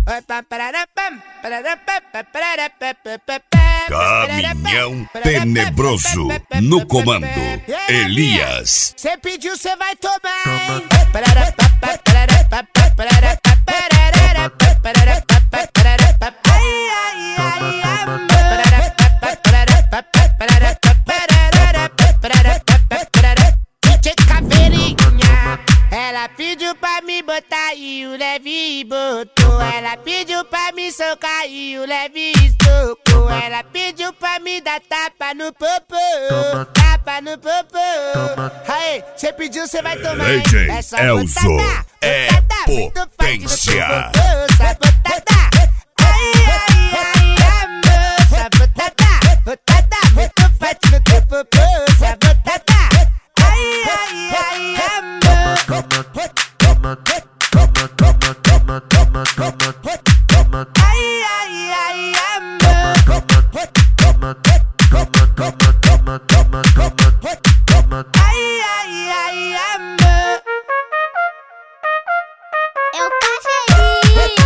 Caminhão tenebroso no comando, Elias. Cê pediu, cê vai tomar, hein? Ela pediu pra me botar e o Leve botou. Ela pediu pra me socar e o Leve socou. Ela pediu pra me dar tapa no popô, tapa no popô. Aí, cê pediu, cê vai tomar. DJ Essa Elzo botada, é botada, potência. Essa botada, ai, ai, ai, amor. Essa botada, botada, muito forte no teu popô. Essa botada, ai, ai, ai, amor. Ai, ai, ai, amor. Ai, ai, ai, amor. Eu tô feliz.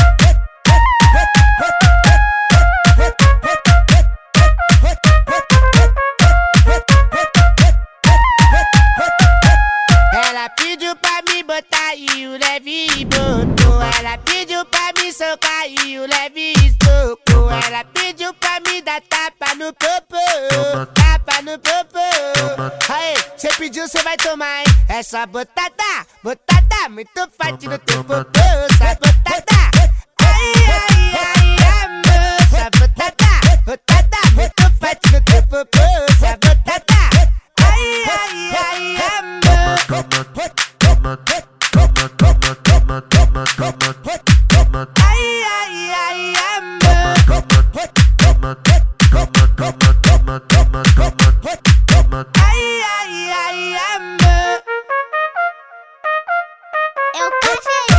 Ela pediu pra me botar e o Leve botou. Ela pediu pra me socar e o Leve socou. Ela pediu pra me dar tapa no popô, tapa no popô. Aí, cê pediu, cê vai tomar, hein? Essa botada, botada, muito forte no teu popô. Essa botada, ai, ai, ai, amor. Essa botada, botada, muito forte no teu popô. Essa botada, ai, ai, ai, amor. Ai, ai, ai, amor. Ai, ai, ai, amor. Eu tô feliz.